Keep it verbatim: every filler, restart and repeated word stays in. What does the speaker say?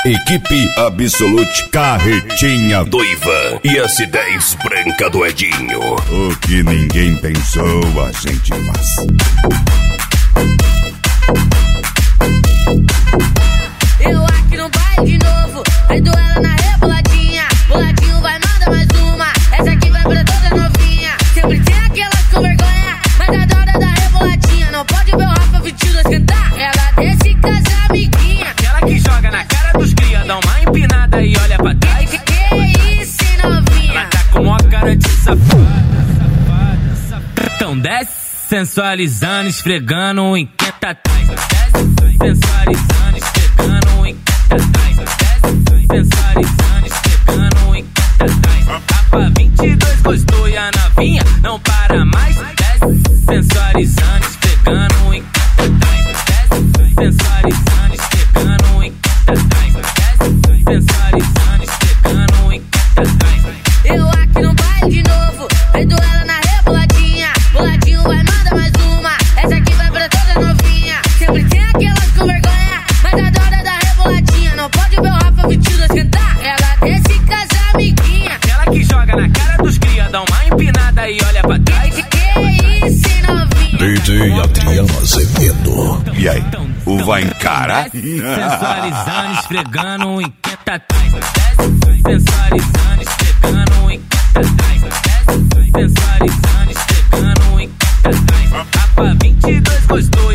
Equipe Absolute, Carretinha do Ivan e S dez Branca do Edinho. O que ninguém pensou, a gente faz. Eu aqui no baile de novo, vendo ela na reboladinha. Boladinho vai, manda mais uma, essa aqui vai pra toda novinha. Sempre tem aquelas com vergonha, mas a da hora da reboladinha. Não pode ver o Rafa vinte e dois cantar, ela desce com as amiguinhas. Aquela que joga na cara dos cria, dá uma empinada e olha pra trás. Que, que, que isso, novinha? Ela tá com mó cara de safada, safada, safada. Então desce, sensualizando, esfregando em quem tá atrás. Desce, sensualizando, esfregando em quem tá atrás. Desce, sensualizando, esfregando em quem tá atrás. Rafa vinte e dois gostou e a novinha não para mais. Desce, sensualizando, esfregando em quem tá atrás. Desce, sensualizando, esfregando em quem tá atrás. Desce, sensualizando, esfregando em quem tá atrás. Eu aqui no baile de novo, vendo ela na reboladinha. Boladinho vai, manda mais uma, essa aqui vai pra toda novinha. Sempre tem aquelas com vergonha, mas a da hora da reboladinha. Não pode ver o Rafa vinte e dois cantar, ela desce com as amiguinhas. Aquela que joga na cara dos cria, dá uma empinada e olha pra trás. Que, que isso, novinha? D J Adriano Azevedo. E aí, o vai encarar? Sensualizando, esfregando em quem tá atrás. Desce, sensualizando, esfregando em quem tá atrás. Desce, sensualizando, esfregando em quem tá atrás. Rafa vinte e dois gostou